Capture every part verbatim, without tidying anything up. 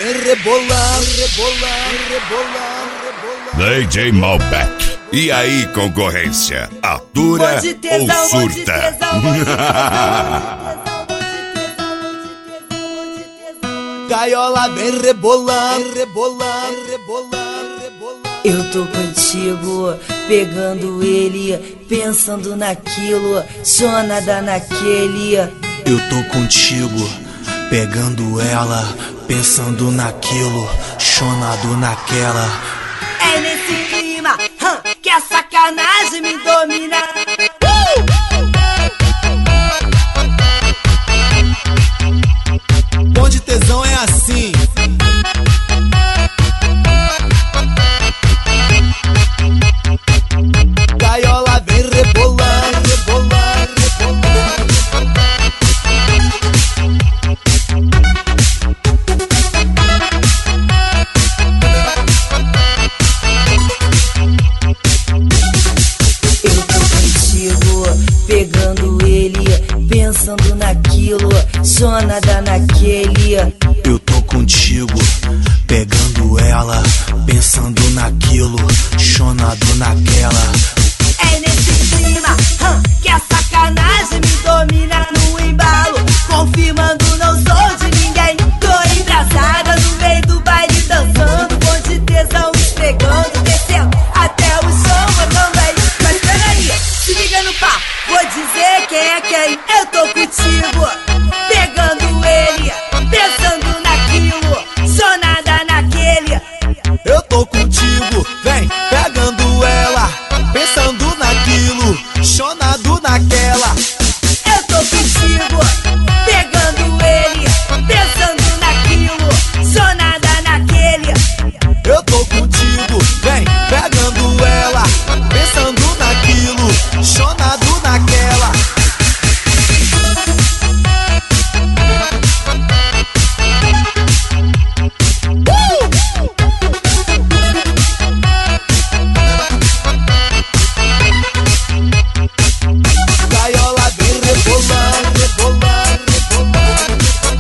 vem rebolando, rebolando, rebolando, rebolando. D J Malbec. E aí, concorrência? Atura ou surta? Gaiola vem rebolando, rebolando, rebolando, rebolando. Eu tô contigo, pegando ele, pensando naquilo, chonada naquele. Eu tô contigo, pegando ela, pensando naquilo, chonado naquela. É nesse clima hum, que a sacanagem me domina. uh! Bonde tesão é assim. Gaiola vem rebolando, rebolando, rebolando. Eu tô contigo, pegando ele, pensando naquilo, chonada naquele. Eu tô contigo, pegando ela, pensando naquilo, chonado naquela. É nesse clima hum, que a sacanagem me domina no embalo, confirmando não sou de ninguém. Tô embrasada no meio do baile dançando, com de tesão esfregando, descendo até o chão também. Mas peraí, se liga no pá, vou dizer quem é quem. Eu tô contigo, pegando ele, pensando naquilo, chonada naquele. Eu tô contigo, vem pegando ela, pensando naquilo, chonado naquela. Eu tô contigo, pegando ele, pensando naquilo, chonada naquele. Eu tô contigo, vem pegando ela, pensando naquilo, chonado naquela. Gaiola vem rebolando, rebolando, rebolando.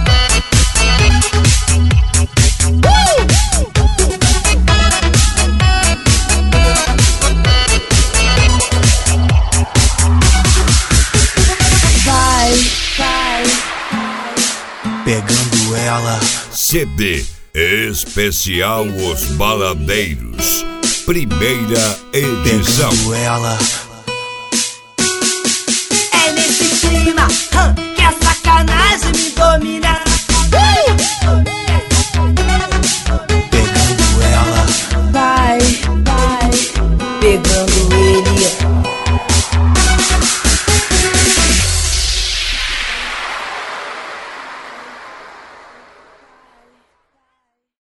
Vai, vai. Pegando ela, C D Especial Os Baladeiros. Primeira edição. pegando ela. É nesse clima hum,